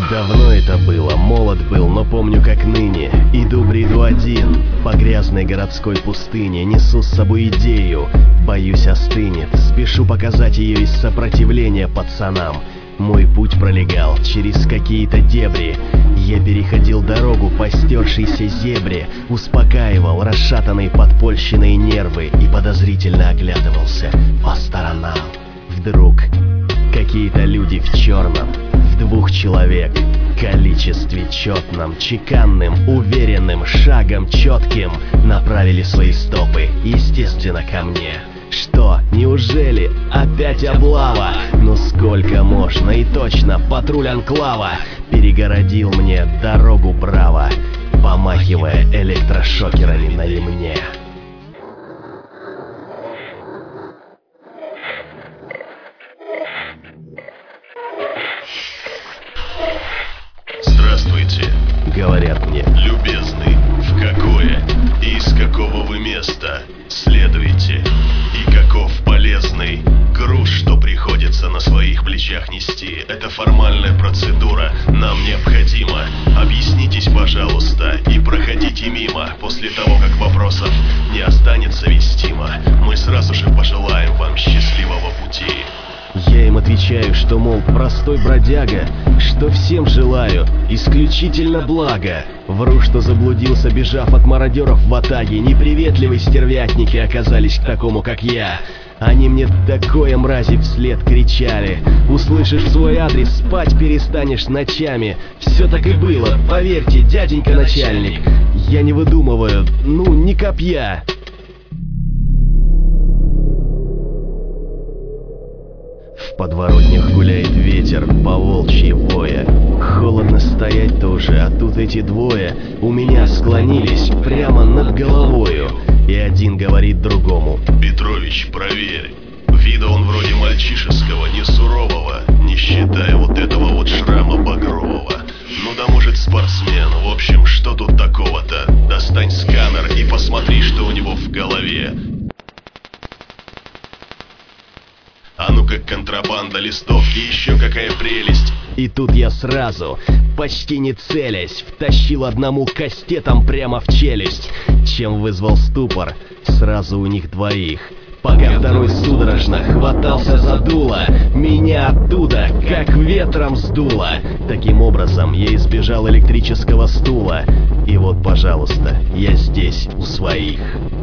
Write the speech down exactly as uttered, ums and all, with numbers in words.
Давно это было, молод был, но помню как ныне. Иду, бреду один по грязной городской пустыне. Несу с собой идею, боюсь остынет. Спешу показать ее из сопротивления пацанам. Мой путь пролегал через какие-то дебри. Я переходил дорогу по стершейся зебре, успокаивал расшатанные подпольщиной нервы и подозрительно оглядывался по сторонам. Вдруг какие-то люди в черном, в двух человек, количестве четном, чеканным, уверенным, шагом четким направили свои стопы, естественно, ко мне. Что, неужели опять облава? Ну сколько можно и точно патруль анклава перегородил мне дорогу браво, помахивая электрошокерами на ремне. Здравствуйте, говорят мне. Любезный, в какое и из какого вы места следуете? И каков полезный груз, что приходится на своих плечах нести? Это формальная процедура, нам необходимо. Объяснитесь, пожалуйста, и проходите мимо. После того, как вопросов не останется вестимо, мы сразу же пожелаем вам счастливого пути. Я им отвечаю, что, мол, простой бродяга, что всем желаю исключительно блага. Вру, что заблудился, бежав от мародеров в атаге. Неприветливые стервятники оказались к такому, как я. Они мне такое, мрази, вслед кричали. Услышишь свой адрес, спать перестанешь ночами. Все так и было, поверьте, дяденька начальник. Я не выдумываю, ну, ни копья. В подворотнях гуляет ветер, по волчьи воя. Холодно стоять-то уже, а тут эти двое у меня склонились прямо над головою. И один говорит другому: Петрович, проверь. Вида он вроде мальчишеского, не сурового, не считая вот этого вот шрама багрового. Ну да может спортсмен, в общем, что тут такого-то? Достань сканер и посмотри, что у него в голове. А ну как контрабанда листовки, еще какая прелесть. И тут я сразу, почти не целясь, втащил одному кастетом прямо в челюсть, чем вызвал ступор сразу у них двоих. Пока второй судорожно хватался за дуло, меня оттуда как ветром сдуло. Таким образом я избежал электрического стула. И вот, пожалуйста, я здесь у своих.